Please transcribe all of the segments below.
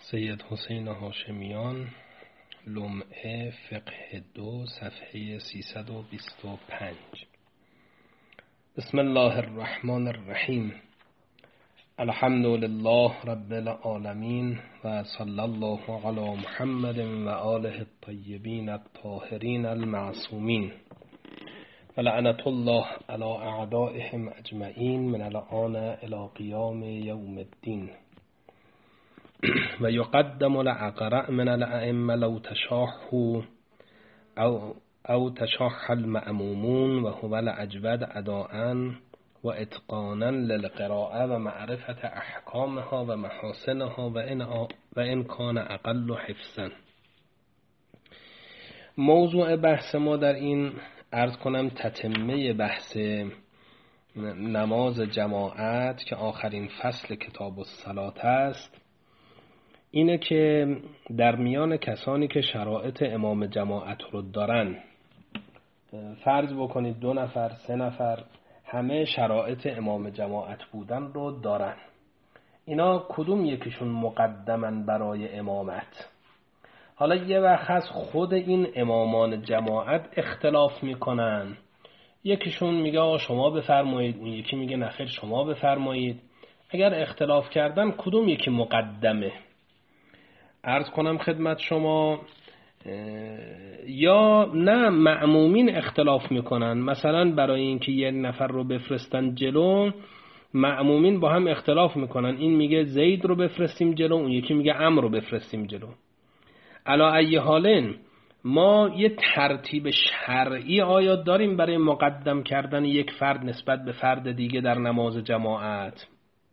سید حسین هاشمیان، لمعه فقه 2، صفحه 325. بسم الله الرحمن الرحیم. الحمد لله رب العالمین و صلی الله علی محمد و آله الطیبین الطاهرین المعصومین و لعنت الله علی اعدائهم اجمعین من الآن الی قیام یوم الدین. و یقدم الأقرأ من الأئمة لو تشاحوا او تشاح المأمومون و هو الأجود أداء و اتقانا للقراءة و معرفة احکامها و محاسنها و ان کان اقل حفظا. موضوع بحث ما در این عرض کنم تتمه بحث نماز جماعت که آخرین فصل کتاب الصلاة است، اینه که در میان کسانی که شرایط امام جماعت رو دارن، فرض بکنید 2 نفر 3 نفر همه شرایط امام جماعت بودن رو دارن، اینا کدوم یکیشون مقدمن برای امامت؟ حالا یه وقت از خود این امامان جماعت اختلاف میکنن، یکیشون میگه شما بفرمایید، اون یکی میگه نخیر شما بفرمایید. اگر اختلاف کردن کدوم یکی مقدمه؟ عرض کنم خدمت شما یا نه مأمومین اختلاف میکنن، مثلا برای اینکه یک نفر رو بفرستن جلو مأمومین با هم اختلاف میکنن، این میگه زید رو بفرستیم جلو، اون یکی میگه عمرو رو بفرستیم جلو. علی ای حالن ما یه ترتیب شرعی آیا داریم برای مقدم کردن یک فرد نسبت به فرد دیگه در نماز جماعت؟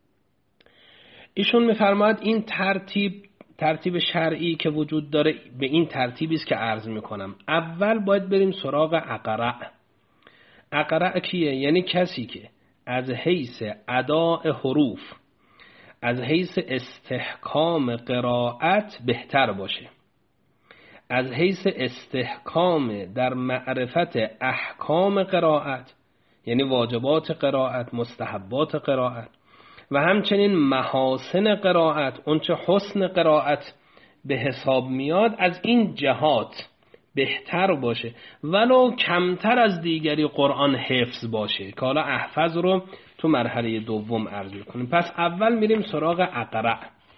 ایشون میفرماید این ترتیب شرعی که وجود داره به این ترتیبی است که عرض میکنم. اول باید بریم سراغ اقرأ. اقرأ کیه؟ یعنی کسی که از حیث اداء حروف، از حیث استحکام قرائت بهتر باشه، از حیث استحکام در معرفت احکام قرائت، یعنی واجبات قرائت، مستحبات قرائت و همچنین محاسن قرائت، اونچه حسن قرائت به حساب میاد، از این جهات بهتر باشه، ولو کمتر از دیگری قرآن حفظ باشه، که حالا احفظ رو تو مرحله دوم عرض کنیم. پس اول میریم سراغ اقرأ،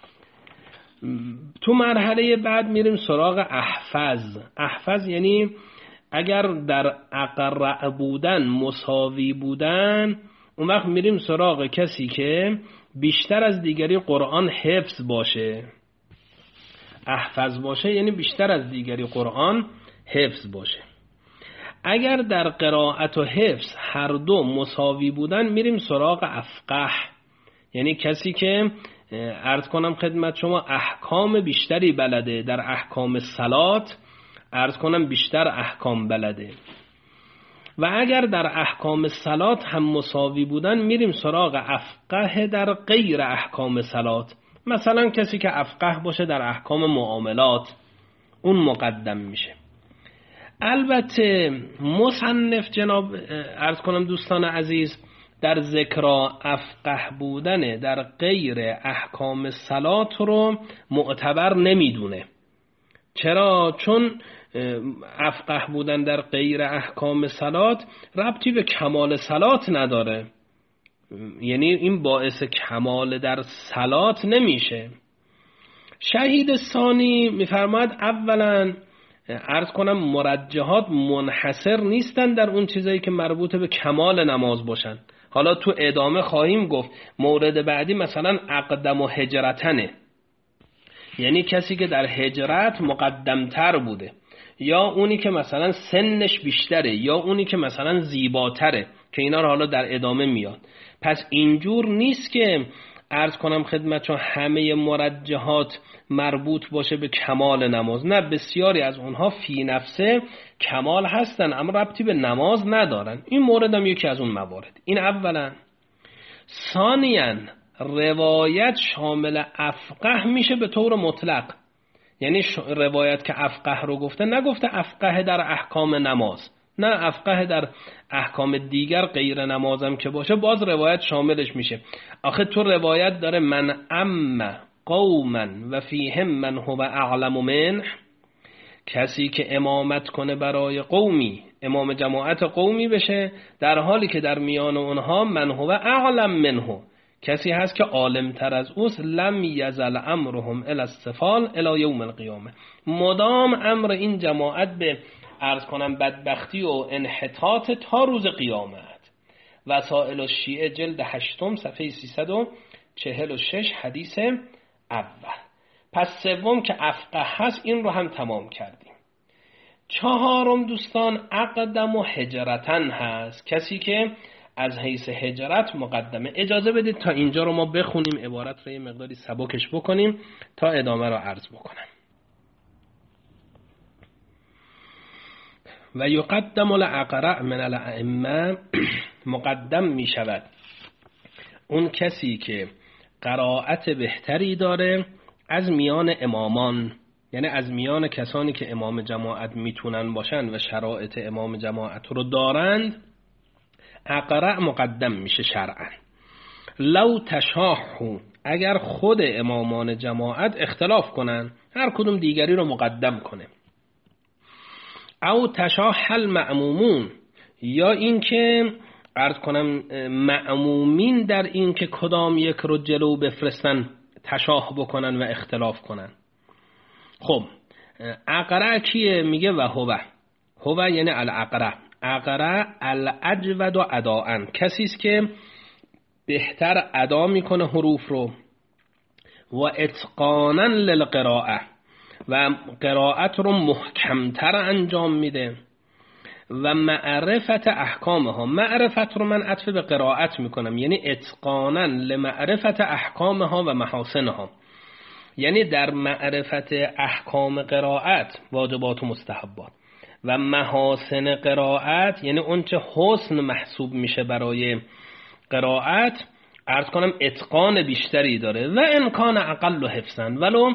تو مرحله بعد میریم سراغ احفظ. احفظ یعنی اگر در اقرأ بودن مساوی بودن، اون وقت میریم سراغ کسی که بیشتر از دیگری قرآن حفظ باشه. احفظ باشه یعنی بیشتر از دیگری قرآن حفظ باشه. اگر در قرائت و حفظ هر دو مساوی بودن، میریم سراغ افقه، یعنی کسی که عرض کنم خدمت شما احکام بیشتری بلده، در احکام صلات عرض کنم بیشتر احکام بلده. و اگر در احکام صلات هم مساوی بودن، میریم سراغ افقه در غیر احکام صلات، مثلا کسی که افقه باشه در احکام معاملات، اون مقدم میشه. البته مصنف جناب عرض کنم دوستان عزیز در ذکر افقه بودن در غیر احکام صلات رو معتبر نمیدونه. چرا؟ چون افقه بودن در غیر احکام صلات ربطی به کمال صلات نداره، یعنی این باعث کمال در صلات نمیشه. شهید ثانی میفرماید اولا عرض کنم مرجحات منحصر نیستن در اون چیزایی که مربوط به کمال نماز باشن. حالا تو ادامه خواهیم گفت. مورد بعدی مثلا اقدم و هجرتنه، یعنی کسی که در هجرت مقدمتر بوده، یا اونی که مثلا سنش بیشتره، یا اونی که مثلا زیباتره، که اینا رو حالا در ادامه میاد. پس اینجور نیست که عرض کنم خدمتشون همه مرجحات مربوط باشه به کمال نماز. نه، بسیاری از اونها فی نفسه کمال هستن اما ربطی به نماز ندارن. این مورد هم یکی از اون موارد. این اولا. ثانیاً روایت شامل افقه میشه به طور مطلق، یعنی روایت که افقه رو گفته نگفته افقه در احکام نماز، نه افقه در احکام دیگر غیر نمازم که باشه باز روایت شاملش میشه. آخه تو روایت داره من اما قوما و فیهم من هو اعلم منه، کسی که امامت کنه برای قومی، امام جماعت قومی بشه، در حالی که در میان اونها من هو اعلم منه، کسی هست که عالم تر از اوست، لم یزل امرهم الی السفال الی یوم القیامه، مدام امر این جماعت به عرض کنم بدبختی و انحطاط تا روز قیامت. وسائل الشیعه جلد 8 صفحه 346 حدیث اول. پس سوم که افقه هست این رو هم تمام کردیم. چهارم دوستان اقدم و هجرتن هست، کسی که از حیث هجرت مقدمه. اجازه بدید تا اینجا رو ما بخونیم، عبارت رو یه مقداری سبکش بکنیم تا ادامه رو عرض بکنم. و یقدم الاقرع من الائمه، مقدم می شود اون کسی که قرائت بهتری داره از میان امامان، یعنی از میان کسانی که امام جماعت میتونن باشن و شرایط امام جماعت رو دارند، اقرع مقدم میشه شرعا. لو تشاحو، اگر خود امامان جماعت اختلاف کنن، هر کدوم دیگری رو مقدم کنه. او تشاح المأمومون، یا اینکه عرض کنم مأمومین در این که کدام یک رو جلو بفرستن تشاح بکنن و اختلاف کنن. خب اقرع کیه؟ میگه و هو یعنی الاقرع، اقرع الاجود و اداءن، کسی است که بهتر ادا میکنه حروف رو، و اتقانا للقراءه، و قرائت رو محکمتر انجام میده، و معرفت احکامها، معرفت رو من عطف به قرائت میکنم، یعنی اتقانا لمعرفت احکامها و محاسنها، یعنی در معرفت احکام قرائت، واجبات و مستحبات، و محاسن قرائت، یعنی اون چه حسن محسوب میشه برای قرائت، عرض کنم اتقان بیشتری داره. و امکان اقل و حفظن، ولو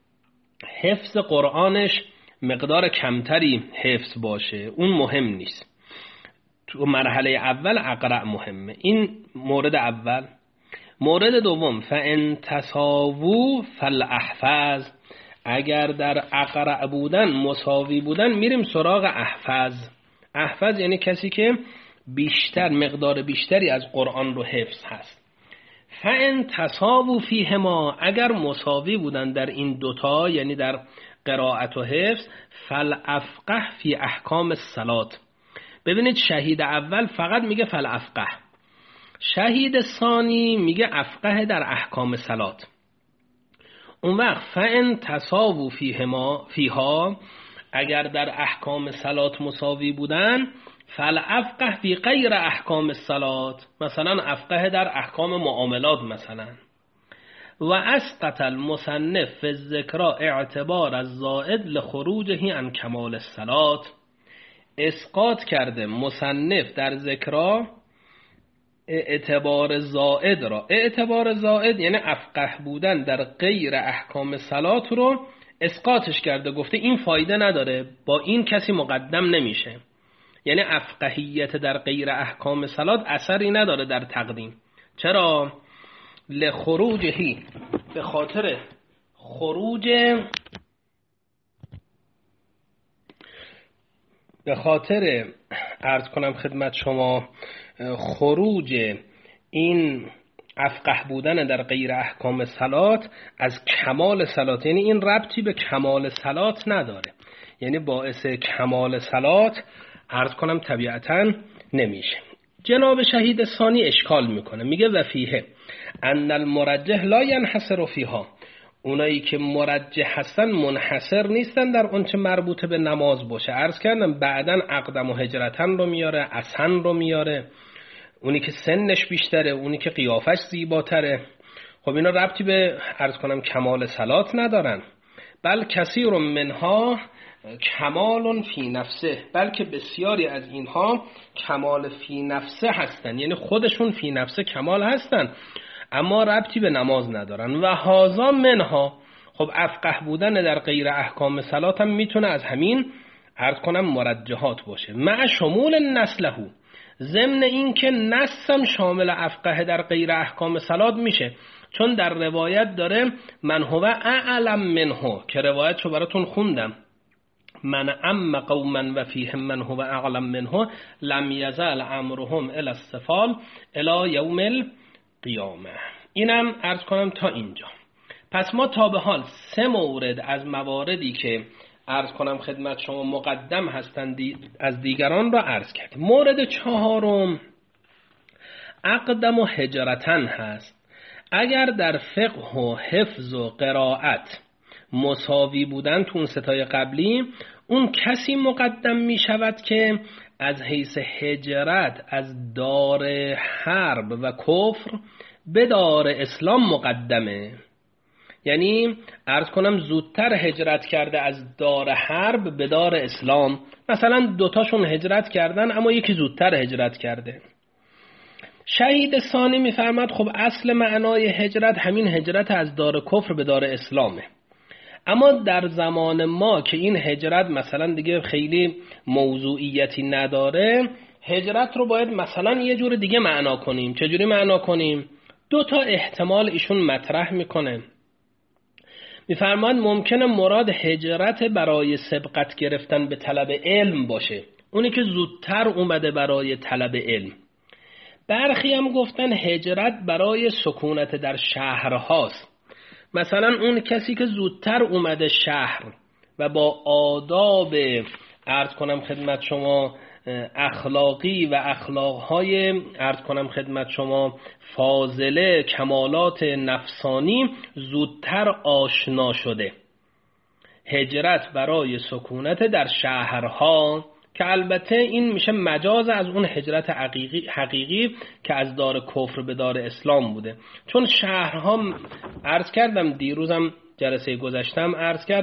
حفظ قرآنش مقدار کمتری حفظ باشه اون مهم نیست. تو مرحله اول اقرع مهمه. این مورد اول. مورد دوم فان تساووا فالاحفظ، اگر در اقرع بودن مساوی بودن میریم سراغ احفظ. احفظ یعنی کسی که بیشتر، مقدار بیشتری از قرآن رو حفظ هست. فان تساووا فیهما، اگر مساوی بودن در این دوتا، یعنی در قرائت و حفظ، فالافقه فی احکام الصلات. ببینید شهید اول فقط میگه فالافقه، شهید ثانی میگه افقه در احکام صلات. اون وقت فان تساووا فیها، اگر در احکام صلات مساوی بودن، فالافقه فی غیر احکام الصلات، مثلا افقه در احکام معاملات مثلا. و اسقط المصنف فی الذکر اعتبار الزائد لخروجه عن کمال الصلات، اسقاط کرده مصنف در ذکر اعتبار زائد را. اعتبار زائد یعنی افقه بودن در غیر احکام صلات رو اسقاطش کرده، گفته این فایده نداره، با این کسی مقدم نمیشه. یعنی افقهیت در غیر احکام صلات اثری نداره در تقدیم. چرا؟ لخروجهی، به خاطر خروج، به خاطر عرض کنم خدمت شما خروج این افقه بودن در غیر احکام صلات از کمال صلات، یعنی این ربطی به کمال صلات نداره، یعنی باعث کمال صلات عرض کنم طبیعتاً نمیشه. جناب شهید ثانی اشکال میکنه، میگه و فیه ان المرجح لا ينحصر فیها، اونایی که مرجح هستن منحصر نیستن در اون چه مربوط به نماز باشه. عرض کردم بعداً اقدم و هجرتن رو میاره، اسن رو میاره، اونی که سنش بیشتره، اونی که قیافش زیباتره. خب اینا ربطی به عرض کنم کمال صلات ندارن. بل کثیر منها کمال فی نفسه، بلکه بسیاری از اینها کمال فی نفسه هستن، یعنی خودشون فی نفسه کمال هستن اما ربطی به نماز ندارن. و هازا منها، خب افقه بودن در غیر احکام صلات هم میتونه از همین عرض کنم مرجحات باشه. مع شمول نسله، ضمن این که نسم شامل افقه در غیر احکام صلات میشه. چون در روایت داره من هو اعلم منه که روایتشو براتون خوندم، من عم قوما و فیهم من هو اعلم منه لم یزل امرهم الی السفال الی یوم القیامه. اینم عرض کنم تا اینجا. پس ما تا به حال 3 مورد از مواردی که عرض کنم خدمت شما مقدم هستند از دیگران را عرض کردیم. مورد 4 اقدم و هجرتن هست. اگر در فقه و حفظ و قرائت مساوی بودن تو اون 3 تای قبلی، اون کسی مقدم می شود که از حیث هجرت از دار حرب و کفر به دار اسلام مقدمه. یعنی عرض کنم زودتر هجرت کرده از دار حرب به دار اسلام. مثلا 2 تاشون هجرت کردن اما یکی زودتر هجرت کرده. شهید ثانی میفرماد خب اصل معنای هجرت همین هجرت از دار کفر به دار اسلامه، اما در زمان ما که این هجرت مثلا دیگه خیلی موضوعیتی نداره، هجرت رو باید مثلا یه جور دیگه معنا کنیم. چجوری معنا کنیم؟ 2 تا احتمال ایشون مطرح میکنه. میفرماد ممکنه مراد هجرت برای سبقت گرفتن به طلب علم باشه، اونی که زودتر اومده برای طلب علم. برخی هم گفتن هجرت برای سکونت در شهرهاست، مثلا اون کسی که زودتر اومده شهر و با آداب عرض کنم خدمت شما اخلاقی و اخلاقهای عرض کنم خدمت شما فاضله کمالات نفسانی زودتر آشنا شده. هجرت برای سکونت در شهرها که البته این میشه مجاز از اون هجرت حقیقی که از دار کفر به دار اسلام بوده. چون شهرها عرض کردم دیروزم جلسه گذشتم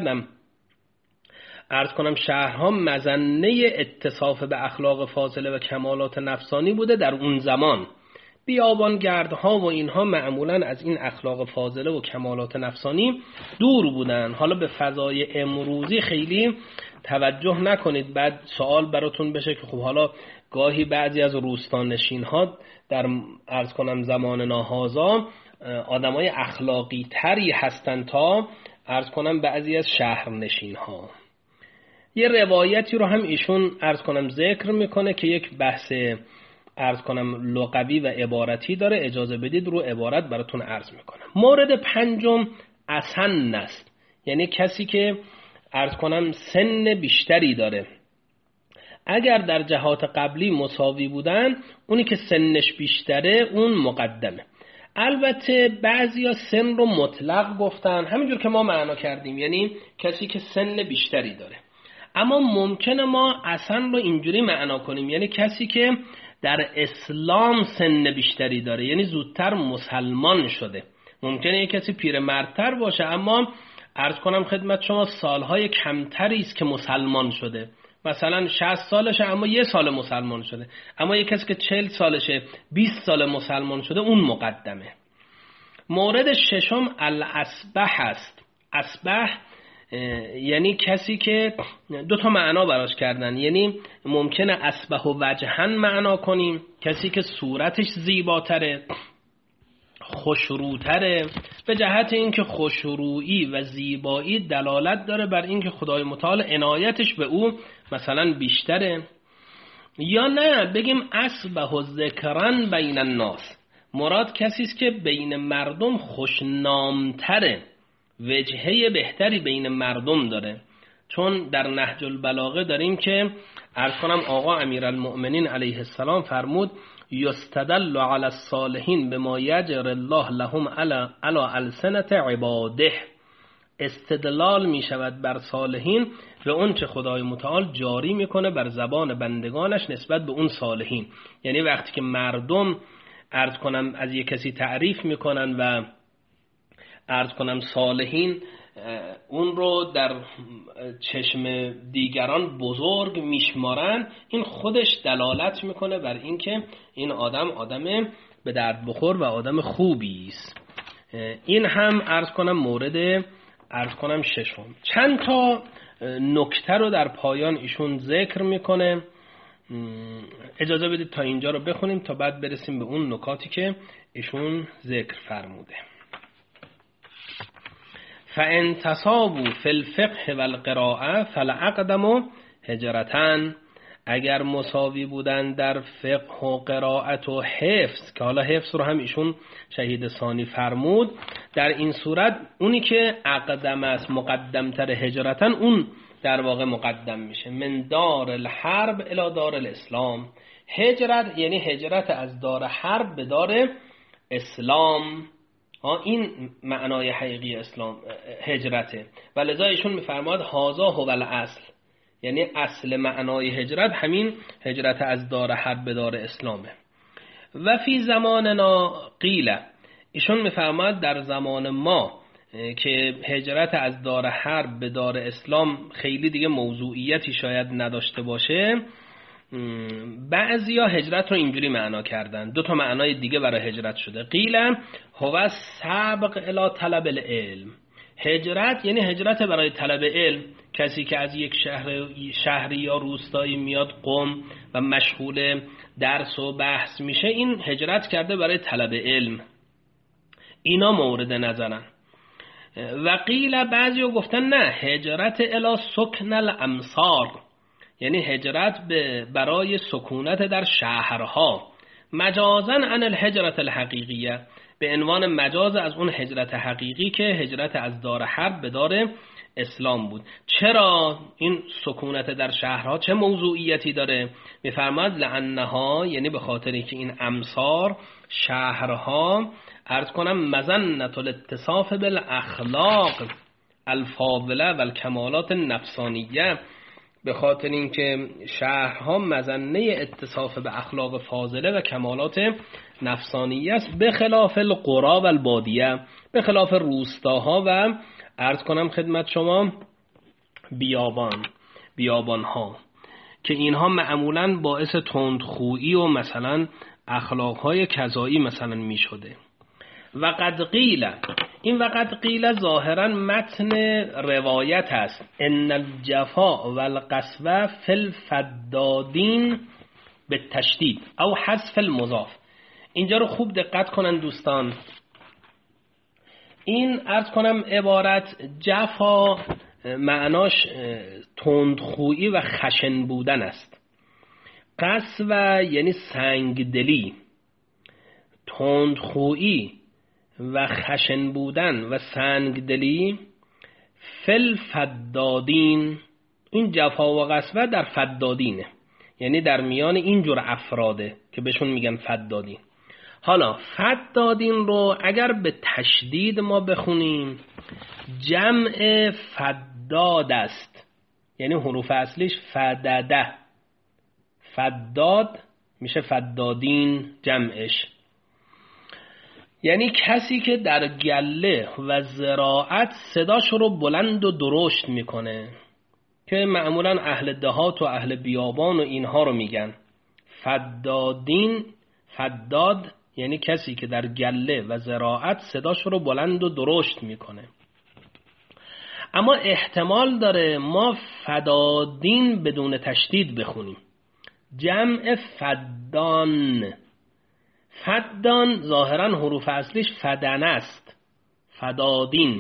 عرض کنم شهرها مظنه اتصاف به اخلاق فاضله و کمالات نفسانی بوده در اون زمان. بیابانگردها و اینها معمولا از این اخلاق فاضله و کمالات نفسانی دور بودن. حالا به فضای امروزی خیلی توجه نکنید، بعد سوال براتون بشه که خب حالا گاهی بعضی از روستانشین ها در عرض کنم زمان ناهازا آدمای اخلاقی تری هستن تا عرض کنم بعضی از شهرنشین ها. یه روایتی رو هم ایشون عرض کنم ذکر میکنه که یک بحث عرض کنم لغوی و عبارتی داره، اجازه بدید رو عبارت براتون عرض میکنم. مورد 5 اسن است، یعنی کسی که عرض کنم سن بیشتری داره. اگر در جهات قبلی مساوی بودن، اونی که سنش بیشتره اون مقدمه. البته بعضیا سن رو مطلق گفتن همینجور که ما معنا کردیم، یعنی کسی که سن بیشتری داره. اما ممکنه ما اصلا رو اینجوری معنا کنیم، یعنی کسی که در اسلام سن بیشتری داره، یعنی زودتر مسلمان شده. ممکنه یک کسی پیرمردتر باشه اما عرض کنم خدمت شما سالهای کمتری است که مسلمان شده، مثلا 60 سالشه اما 1 سال مسلمان شده. اما یک کسی که 40 سالشه 20 سال مسلمان شده اون مقدمه. مورد 6 الاسبح است. اسبح یعنی کسی که 2 تا معنا براش کردن، یعنی ممکنه اسبح و وجهن معنا کنیم، کسی که صورتش زیباتره، خوشروتره، به جهت اینکه خوشرویی و زیبایی دلالت داره بر اینکه خدای متعال عنایتش به او مثلا بیشتره. یا نه بگیم اسبح و ذکرن بین الناس، مراد کسی است که بین مردم خوشنامتره، وجهه بهتری بین مردم داره. چون در نهج البلاغه داریم که عرض کنم آقا امیرالمؤمنین علیه السلام فرمود یستدل علی الصالحین بما یجر الله لهم علی السنة عباده. استدلال می شود بر صالحین به اون چه خدای متعال جاری میکنه بر زبان بندگانش نسبت به اون صالحین. یعنی وقتی که مردم عرض کنم از یک کسی تعریف میکنن و عرض کنم صالحین اون رو در چشم دیگران بزرگ میشمارن، این خودش دلالت میکنه بر اینکه این آدم به درد بخور و آدم خوبی است. این هم عرض کنم مورد عرض کنم 6. چند تا نکته رو در پایان ایشون ذکر میکنه. اجازه بدید تا اینجا رو بخونیم تا بعد برسیم به اون نکاتی که ایشون ذکر فرموده. فان تصابوا فی الفقه و القراءه فلأقدم هجرتن، اگر مساوی بودن در فقه و قرائت و حفظ، که حالا حفظ رو هم ایشون شهید ثانی فرمود، در این صورت اونی که اقدم است مقدمتر هجرتن، اون در واقع مقدم میشه. من دار الحرب الی دار الاسلام، هجرت یعنی هجرت از دار حرب به دار اسلام. این معنای حقیقی اسلام هجرته. و لذا ایشون میفرماد هذا هو الاصل، یعنی اصل معنای هجرت همین هجرت از دار حرب به دار اسلامه. و فی زماننا قیل، ایشون میفرماد در زمان ما که هجرت از دار حرب به دار اسلام خیلی دیگه موضوعیتی شاید نداشته باشه، بعضیا هجرت رو اینجوری معنا کردن، دو تا معنای دیگه برای هجرت شده. قیل هو سابق الی طلب العلم، هجرت یعنی هجرت برای طلب علم. کسی که از یک شهری یا روستایی میاد قم و مشغول درس و بحث میشه، این هجرت کرده برای طلب علم. اینا مورد نظرن. و قیل بعضی گفتن نه، هجرت الی سکن الامصار، یعنی هجرت برای سکونت در شهرها، مجازا عن الهجرت الحقیقیه، به عنوان مجاز از اون هجرت حقیقی که هجرت از دار حرب به دار اسلام بود. چرا این سکونت در شهرها چه موضوعیتی داره؟ میفرماد لعنها، یعنی به خاطری که این امصار شهرها عرض کنم مظنة الاتصاف بالاخلاق الفاضله و الکمالات النفسانیه، به خاطر اینکه شهرها مظنه اتصاف به اخلاق فاضله و کمالات نفسانیه است، به خلاف القرى و البادیه، به خلاف روستاها و عرض کنم خدمت شما بیابانها، که اینها معمولاً باعث تندخویی و مثلا اخلاقهای کذایی مثلا می شده. و قد قیل، این وقد قیل ظاهرا متن روایت است، ان الجفا و القسوه فی الفدادین به تشدید او حذف المضاف. اینجا رو خوب دقت کنن دوستان، این عرض کنم عبارت جفا معناش تندخویی و خشن بودن است، قسوه یعنی سنگدلی، تندخویی و خشن بودن و سنگدلی. فل فدادین، این جفا و قسوه در فدادینه، یعنی در میان اینجور افراده که بهشون میگن فدادین. حالا فدادین رو اگر به تشدید ما بخونیم، جمع فداد است، یعنی حروف اصلیش فدده، فداد میشه فدادین جمعش، یعنی کسی که در گله و زراعت صداش رو بلند و درشت میکنه، که معمولا اهل دهات و اهل بیابان و اینها رو میگن فدادین. فداد یعنی کسی که در گله و زراعت صداش رو بلند و درشت میکنه. اما احتمال داره ما فدادین بدون تشدید بخونیم، جمع فدان. فدان ظاهرا حروف اصلیش فدن است، فدادین،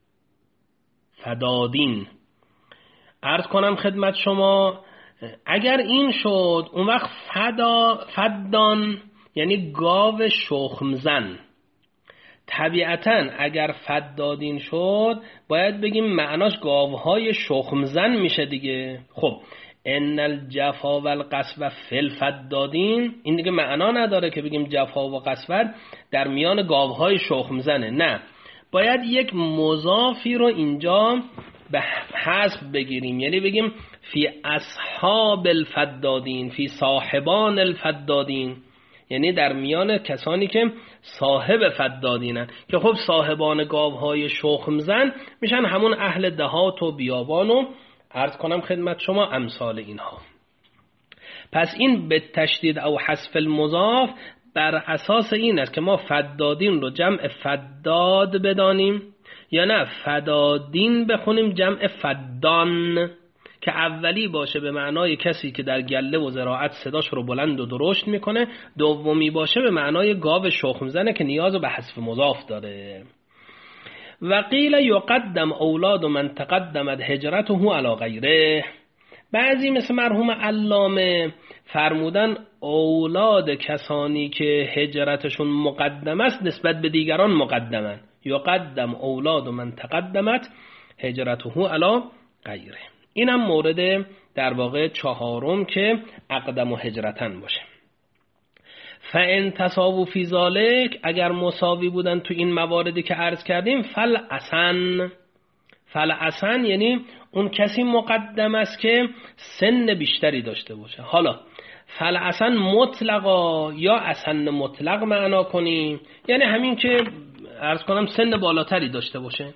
فدادین. عرض کنم خدمت شما اگر این شد، اون وقت فدان یعنی گاو شخمزن. طبیعتا اگر فدادین شد باید بگیم معناش گاوهای شخمزن میشه دیگه. خب ان الجفا و القسوه فی الفدادین، این دیگه معنا نداره که بگیم جفا و قسوه در میان گاوهای شخمزنه، نه، باید یک مضافی رو اینجا به حذف بگیریم، یعنی بگیم فی اصحاب الفدادین، فی صاحبان الفدادین، یعنی در میان کسانی که صاحب فدادینن، که خب صاحبان گاوهای شخمزن میشن همون اهل دهات و بیابان و عرض کنم خدمت شما امثال اینها. پس این به تشدید او حذف المضاف بر اساس این است که ما فدادین رو جمع فداد بدانیم یا نه فدادین بخونیم جمع فدان، که اولی باشه به معنای کسی که در گله و زراعت صداش رو بلند و درشت میکنه، دومی باشه به معنای گاو شخمزنه که نیاز به حذف مضاف داره. و قیل یقدم اولاد من تقدمت هجرته علی غیره. بعضی مثل مرحوم علامه فرمودن اولاد کسانی که هجرتشون مقدم است نسبت به دیگران مقدمن. یقدم اولاد من تقدمت هجرته علی غیره. اینم مورد در واقع چهارم که اقدم و هجرتن باشه. فان تساووا فی ذلک، اگر مساوی بودن تو این مواردی که عرض کردیم، فالحسن یعنی اون کسی مقدم است که سن بیشتری داشته باشه. حالا فالحسن مطلقا یا حسن مطلق معنا کنیم، یعنی همین که عرض کنم سن بالاتری داشته باشه،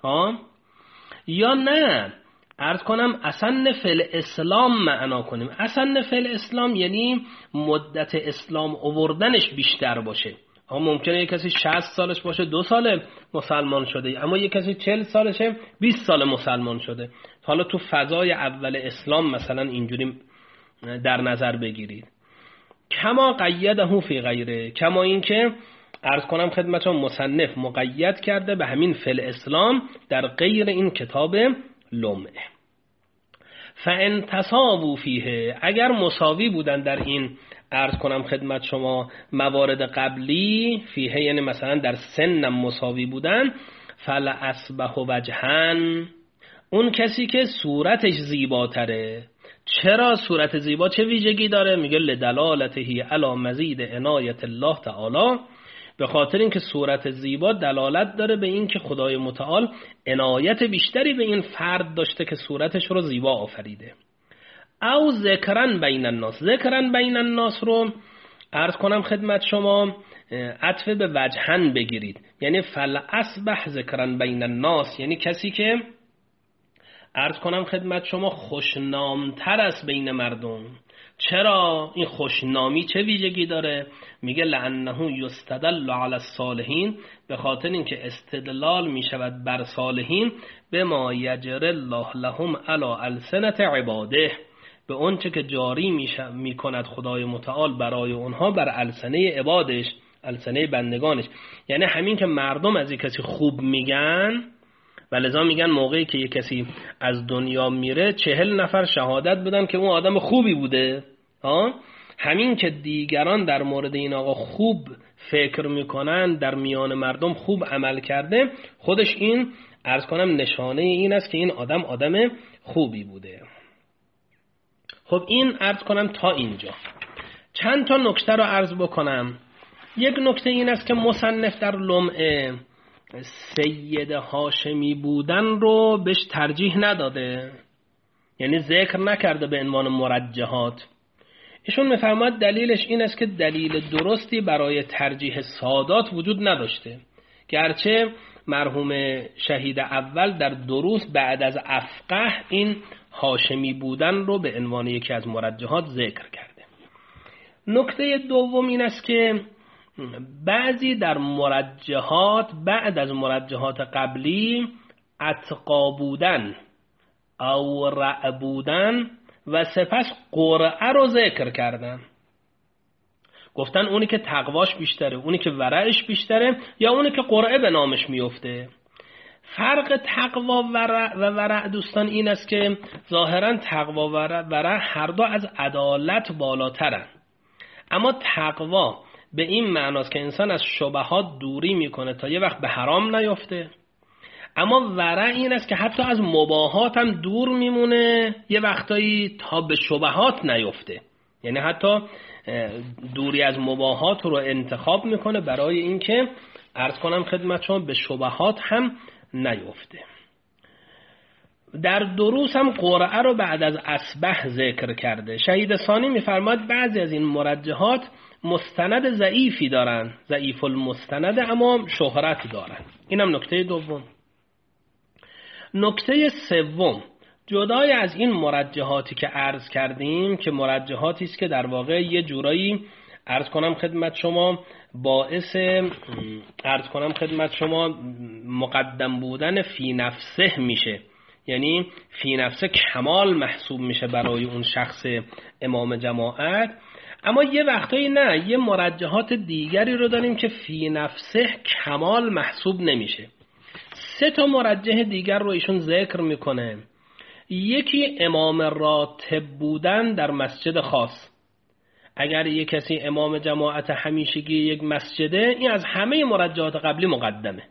یا نه عرض کنم حسن فی اسلام معنا کنیم. حسن فی اسلام یعنی مدت اسلام آوردنش بیشتر باشه. ممکنه یک کسی 60 سالش باشه 2 سال مسلمان شده، اما یک کسی 40 سالشه 20 سال مسلمان شده. حالا تو فضای اول اسلام مثلا اینجوری در نظر بگیرید. کما قیده فی غیره، کما این که عرض کنم خدمتتون مصنف مقید کرده به همین فی اسلام در غیر این کتاب لمعه. فان تساووا فیه، اگر مساوی بودن در این عرض کنم خدمت شما موارد قبلی، فیه یعنی مثلا در سنم مساوی بودن، فلاسبح وجهن، اون کسی که صورتش زیباتره. چرا صورت زیبا چه ویژگی داره؟ میگه لدلالته علی مزید عنایت الله تعالی، به خاطر اینکه صورت زیبا دلالت داره به این که خدای متعال عنایت بیشتری به این فرد داشته که صورتش رو زیبا آفریده. او ذکرن بین الناس، ذکرن بین الناس رو عرض کنم خدمت شما عطف به وجهن بگیرید، یعنی فلاسبح ذکرن بین الناس، یعنی کسی که عرض کنم خدمت شما خوشنامتر است بین مردم. چرا این خوشنامی چه ویژگی داره؟ میگه لانه یستدل علی الصالحین، به خاطر اینکه استدلال میشود بر صالحین به ما یجر الله لهم علی السنة عباده، به اون چه که جاری میکند خدای متعال برای اونها بر السنه عبادش، السنه بندگانش. یعنی همین که مردم از یک کسی خوب میگن، و لذا میگن موقعی که یک کسی از دنیا میره 40 نفر شهادت بدن که اون آدم خوبی بوده. همین که دیگران در مورد این آقا خوب فکر میکنن، در میان مردم خوب عمل کرده، خودش این عرض کنم نشانه این است که این آدم خوبی بوده. خب این عرض کنم تا اینجا. چند تا نکته رو عرض بکنم. یک نکته این است که مصنف در لمعه سید هاشمی بودن رو بهش ترجیح نداده، یعنی ذکر نکرده به عنوان مرجحات. ایشون میفرماد دلیلش این است که دلیل درستی برای ترجیح سادات وجود نداشته، گرچه مرحوم شهید اول در دروس بعد از افقه این هاشمی بودن رو به عنوان یکی از مرجحات ذکر کرده. نکته دوم این است که بعضی در مرجحات بعد از مرجحات قبلی اتقا بودن او رع بودن و سپس قرعه رو ذکر کردن. گفتن اونی که تقواش بیشتره، اونی که ورعش بیشتره، یا اونی که قرعه به نامش میفته. فرق تقوا و ورع دوستان این است که ظاهرا تقوا و ورع هر دو از عدالت بالاترن، اما تقوا به این معناست که انسان از شبهات دوری میکنه تا یه وقت به حرام نیفته، اما ورع این است که حتی از مباهات هم دور میمونه یه وقتایی تا به شبهات نیفته، یعنی حتی دوری از مباهات رو انتخاب میکنه برای اینکه عرض کنم خدمت شما به شبهات هم نیفته. در دروس هم قرعه رو بعد از اصبح ذکر کرده. شهید ثانی میفرماد بعضی از این مرجحات مستند ضعیفی دارن، ضعیف المستند، اما شهرت دارن. اینم نکته دوم. نکته سوم، جدای از این مرجحاتی که عرض کردیم که مرجحاتی است که در واقع یه جورایی عرض کنم خدمت شما باعث عرض کنم خدمت شما مقدم بودن فی نفسه میشه، یعنی فی نفسه کمال محسوب میشه برای اون شخص امام جماعت. اما یه وقتایی نه، یه مرجحات دیگری رو داریم که فی نفسه کمال محسوب نمیشه. 3 مرجح دیگر رو ایشون ذکر میکنه. یکی امام راتب بودن در مسجد خاص. اگر یک کسی امام جماعت همیشگی یک مسجده، این از همه مرجحات قبلی مقدمه،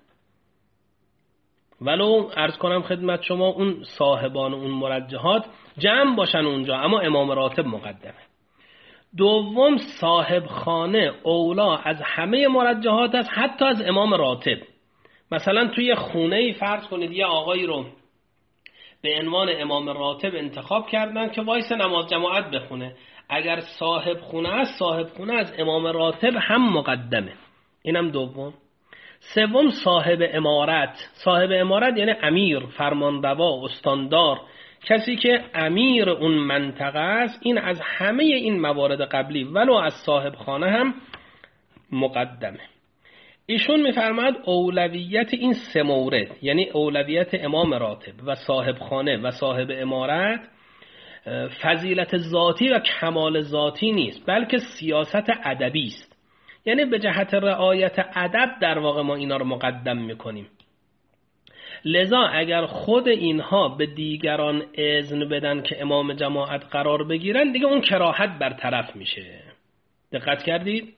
ولو عرض کنم خدمت شما اون صاحبان اون مرجحات جمع باشن اونجا، اما امام راتب مقدمه. دوم صاحب خانه اولا از همه مرجحات است، حتی از امام راتب. مثلا توی خونه فرض کنید یه آقایی رو به عنوان امام راتب انتخاب کردن که وایس نماز جماعت بخونه، اگر صاحب خونه است، صاحب خونه از امام راتب هم مقدمه. اینم دوم. سوم صاحب امارت. صاحب امارت یعنی امیر، فرمانروا، استاندار، کسی که امیر اون منطقه است. این از همه این موارد قبلی ولو از صاحب خانه هم مقدمه. ایشون میفرماید اولویت این 3 مورد، یعنی اولویت امام راتب و صاحب خانه و صاحب امارت، فضیلت ذاتی و کمال ذاتی نیست، بلکه سیاست ادبی است. یعنی به جهت رعایت ادب در واقع ما اینا رو مقدم میکنیم. لذا اگر خود اینها به دیگران اذن بدن که امام جماعت قرار بگیرن، دیگه اون کراهت برطرف میشه. دقت کردید؟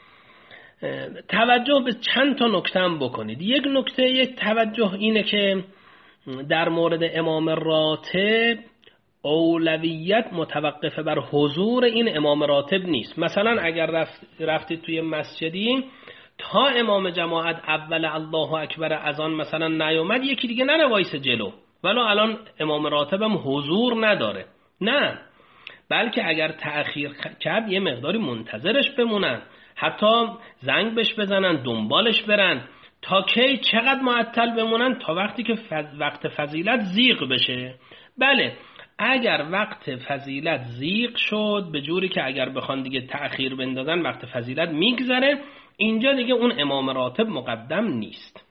توجه به چند تا نکته هم بکنید. یک توجه اینه که در مورد امام راتب اولویت متوقف بر حضور این امام راتب نیست. مثلا اگر رفتید توی مسجدی تا امام جماعت اول الله اکبر اذان مثلا نیومد، یکی دیگه نره وایس جلو، ولو الان امام راتب هم حضور نداره، نه، بلکه اگر تأخیر کرد یه مقداری منتظرش بمونن، حتی زنگ بهش بزنن، دنبالش برن. تا کی؟ چقدر معطل بمونن؟ تا وقتی که وقت فضیلت زیغ بشه. بله، اگر وقت فضیلت زیغ شد به جوری که اگر بخوان دیگه تأخیر بندازن وقت فضیلت میگذره، اینجا دیگه اون امام راتب مقدم نیست.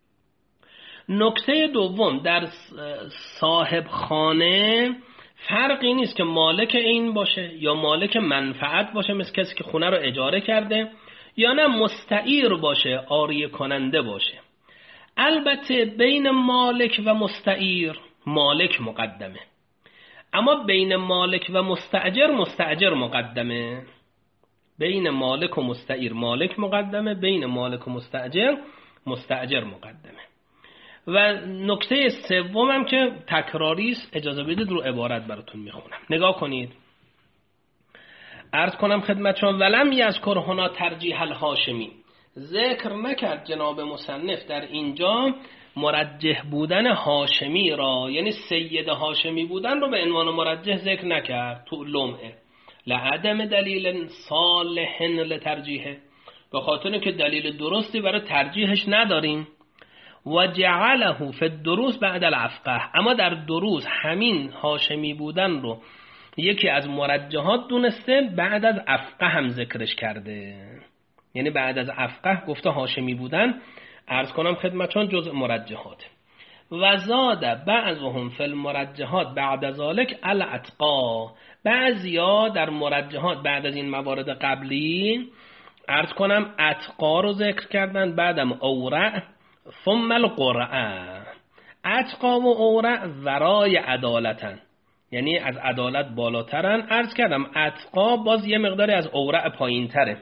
نکته دوم، در صاحب خانه فرقی نیست که مالک این باشه یا مالک منفعت باشه، مثل کسی که خونه رو اجاره کرده، یا نه مستعیر باشه، عاریه کننده باشه. البته بین مالک و مستعیر مالک مقدمه، اما بین مالک و مستأجر مقدمه. بین مالک و مستعیر مالک مقدمه، بین مالک و مستأجر مقدمه. و نکته سومم که تکراری است، اجازه بدید رو عبارت براتون میخونم، نگاه کنید. عرض کنم خدمتشون ولم یذکر هنا ترجیح الهاشمی، ذکر نکرد جناب مصنف در اینجا مرجح بودن هاشمی را، یعنی سید هاشمی بودن رو به عنوان مرجح ذکر نکرد تو لمعه، لعدم دلیل صالح لترجیحه، به خاطر که دلیل درستی برای ترجیحش نداریم. و جعله فی الدروس بعد الافقه، اما در دروس همین هاشمی بودن رو یکی از مرجحات دونسته، بعد از افقه هم ذکرش کرده، یعنی بعد از افقه گفته هاشمی بودن. عرض کنم خدمتشون جزء مرجحات. و زاد بعضهم فی المرجحات بعد ذلك الاتقا، بعضیا در مرجحات بعد از این موارد قبلی عرض کنم اتقا رو ذکر کردن، بعدم اورع ثم القرع. اتقا و اورع ورای عدالتن، یعنی از عدالت بالاترن. عرض کردم اتقا باز یه مقداری از اورع پایین تره.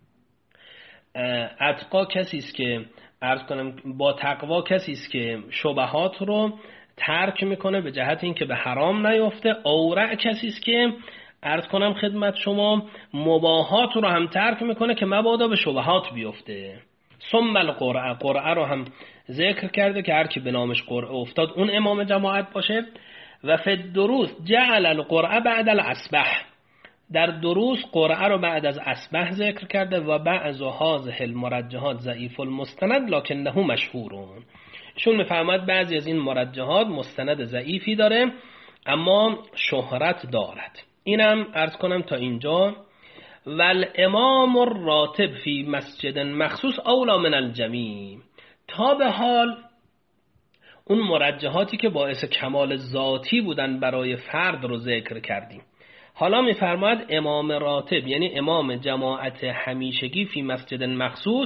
اتقا کسی است که عرض کنم با تقوا کسی است که شبهات رو ترک میکنه به جهت اینکه به حرام نیفته. اورع کسی است که عرض کنم خدمت شما مباحات رو هم ترک میکنه که مبادا به شبهات بیفته. ثم القرعه، قرعه رو هم ذکر کرده که هر کی به نامش قرعه افتاد اون امام جماعت باشه. و فی الدروس جعل القرعه بعد الاسبح، در دروس قرعه رو بعد از اسبح ذکر کرده. و بعض هذه المرجحات ضعیف المستند لکنه مشهورون، چون میفهمد بعضی از این مرجحات مستند ضعیفی داره اما شهرت دارد. اینم عرض کنم تا اینجا. والامام الراتب فی مسجد مخصوص اولا من الجمیع، تا به حال اون مرجحاتی که باعث کمال ذاتی بودن برای فرد رو ذکر کردیم. حالا میفرماید امام راتب یعنی امام جماعت همیشگی فی مسجد مخصوص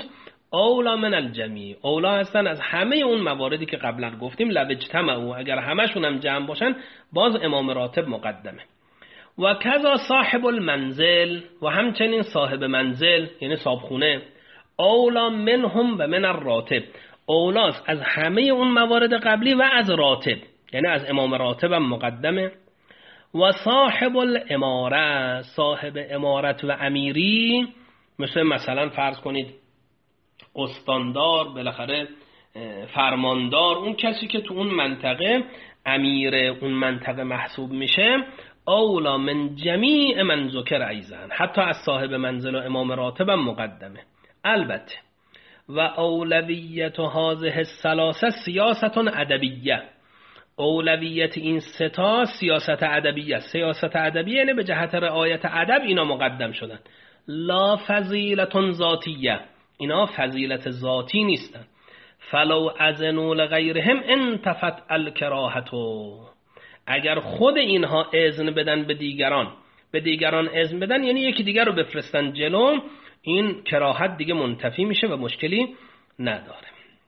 اولا من الجمیع، اولا هستن از همه اون مواردی که قبلا گفتیم. لو اجتمعوا، اگر همشون هم جمع باشن باز امام راتب مقدمه. و کذا صاحب المنزل، و همچنین صاحب منزل یعنی صاحبخونه، اولا منهم و من الراتب، اولاست از همه اون موارد قبلی و از راتب، یعنی از امام راتب هم مقدمه. و صاحب الاماره، صاحب امارت و امیری، مثلا فرض کنید استاندار، بالاخره فرماندار، اون کسی که تو اون منطقه امیر اون منطقه محسوب میشه، اولا من جمیع من ذکر ایضا، حتی از صاحب منزل و امام راتب هم مقدمه. البته و اولویت هذه الثلاثه سیاست ادبیه، اولویت این ستا سیاست ادبیه. سیاست ادبیه یعنی به جهت رعایت ادب اینا مقدم شدن. لا فضیلت ذاتیه، اینا فضیلت ذاتی نیستن. فلو اذنوا لغیرهم انتفت الکراهتو، اگر خود اینها اذن بدن به دیگران اذن بدن، یعنی یکی دیگر رو بفرستن جلو، این کراهت دیگه منتفی میشه و مشکلی نداره.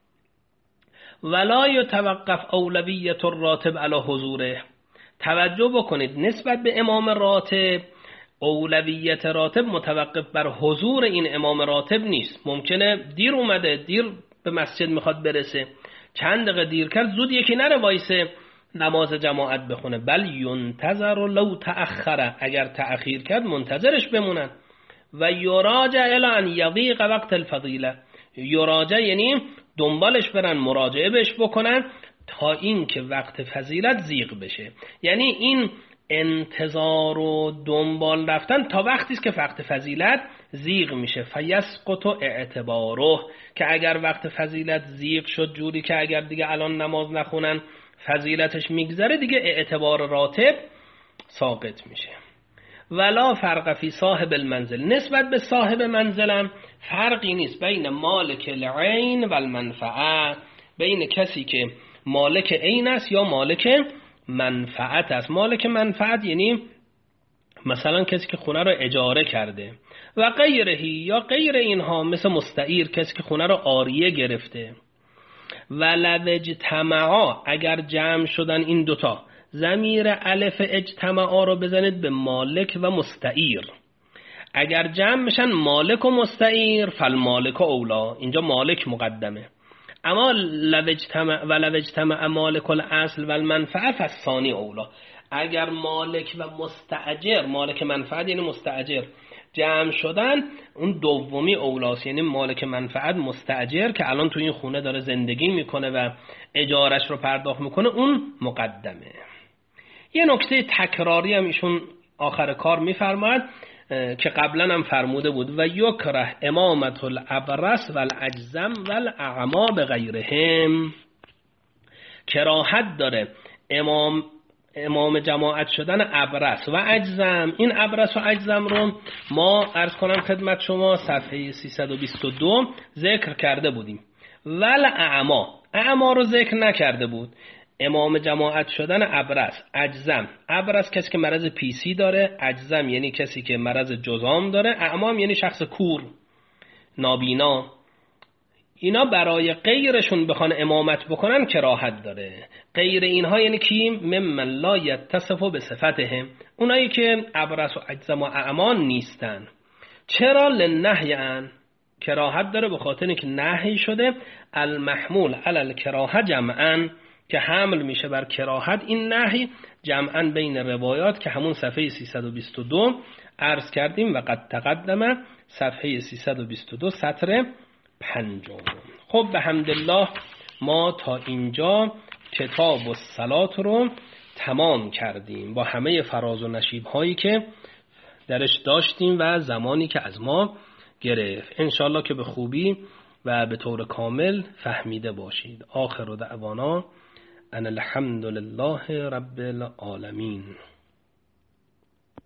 ولا یتوقف اولویت الراتب علی حضوره، توجه بکنید نسبت به امام راتب اولویت راتب متوقف بر حضور این امام راتب نیست. ممکنه دیر اومده، دیر به مسجد میخواد برسه، چند دقیقه دیر کرد، زود یکی نره وایسه نماز جماعت بخونه، بل ینتظر لو تأخره، اگر تأخیر کرد منتظرش بمونن. و یراجع الی ان یضیق وقت الفضیله، یراجع یعنی دنبالش برن، مراجعه بهش بکنن تا این که وقت فضیلت زیغ بشه. یعنی این انتظار و دنبال رفتن تا وقتی است که وقت فضیلت زیغ میشه. فیسقط اعتباره، که اگر وقت فضیلت زیغ شد جوری که اگر دیگه الان نماز نخونن فضیلتش میگذره، دیگه اعتبار راتب ساقط میشه. ولا فرق فی صاحب المنزل، نسبت به صاحب منزلم فرقی نیست بین مالک العین و المنفعه، بین کسی که مالک عین است یا مالک منفعت است. مالک منفعت یعنی مثلا کسی که خونه رو اجاره کرده، و غیرهی یا غیر اینها، مثل مستعیر کسی که خونه رو عاریه گرفته. ولو اجتمعا، اگر جمع شدن این دوتا، ضمیر الف اجتماع رو بزنید به مالک و مستعیر. اگر جمع میشن مالک و مستعیر، فالمالک اولا، اینجا مالک مقدمه. اما لو اجتمع مالک الاصل و المنفعه فالثانی اولا، اگر مالک و مستاجر، مالک منفعت یعنی مستاجر، جمع شدن، اون دومی اولاست، یعنی مالک منفعت مستاجر که الان تو این خونه داره زندگی میکنه و اجارش رو پرداخت میکنه، اون مقدمه. یه نکته تکراری هم ایشون آخر کار میفرماید که قبلا هم فرموده بود، و یکره امامت الابرس و الاجزم و الاعما بغیرهم، کراهت داره امام جماعت شدن ابرس و اجزم. این ابرس و اجزم رو ما عرض کنم خدمت شما صفحه 322 ذکر کرده بودیم. ول اعما رو ذکر نکرده بود. امام جماعت شدن ابرس، اجزم، ابرس کسی که مرض پیسی داره، اجزم یعنی کسی که مرض جذام داره، اعمام یعنی شخص کور نابینا. اینا برای غیرشون بخوان امامت بکنن کراهت داره. غیر اینها یعنی کی؟ ممن لا یتصف بصفتهم، اونایی که ابرس و اجزم و اعمان نیستن. چرا؟ لنهی ان، کراهت داره به خاطر اینکه نهی شده المحمول علی الکراهه جمعا، که حمل میشه بر کراهت این نهی جمعا بین روایات، که همون صفحه 322 عرض کردیم و قد تقدم صفحه 322 سطر 5. خب به حمدالله ما تا اینجا کتاب الصلات رو تمام کردیم با همه فراز و نشیب هایی که درش داشتیم و زمانی که از ما گرفت. انشالله که به خوبی و به طور کامل فهمیده باشید. آخر دعوانا ان الحمد لله رب العالمین.